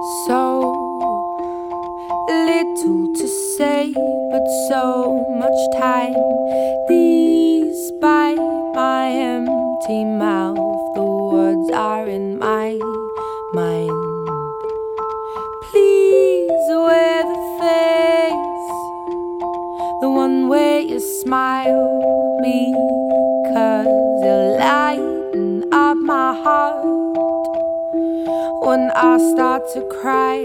So little to say, but so much time. Despite my empty mouth, the words are in my mind. Please wear the face, the one where you smile, because you lighten up my heart when I start to cry.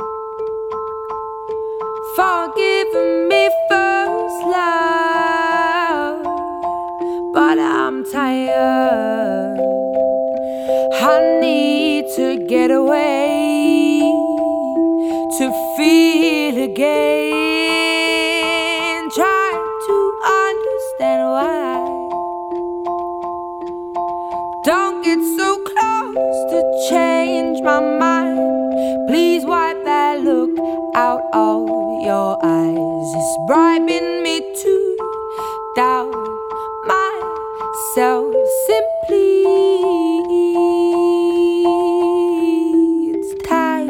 Forgive me first, love, but I'm tired. I need to get away, to feel again. Try to understand why. Don't get so close to change my mind. Please wipe that look out of your eyes. It's bribing me to doubt myself. Simply, it's time.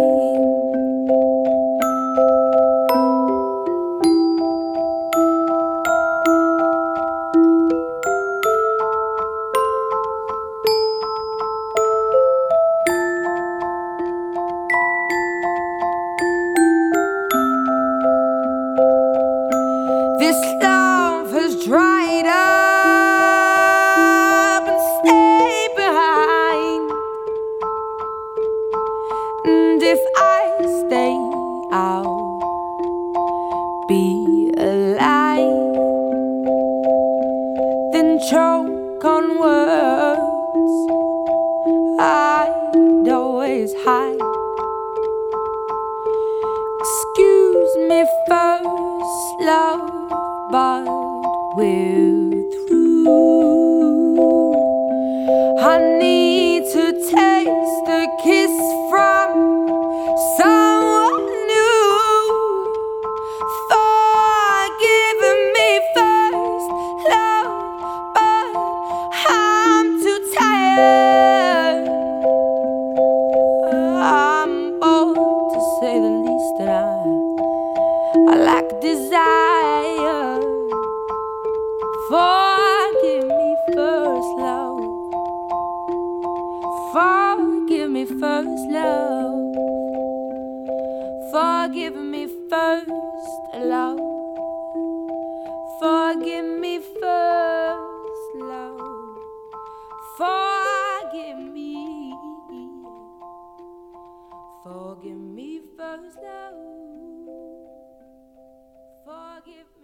This love has dried up and stayed behind. And if I stay, I'll be alive. Then choke on words I'd always hide. Excuse me first, love, but we're through. I need to taste the kiss from someone new. Forgive me first, love, but I'm too tired. I'm bold to say the least, and I lack desire. Forgive me first, love. Forgive me first, love. Forgive me first, love. Forgive me first, love. Forgive me. Forgive me first, love. Forgive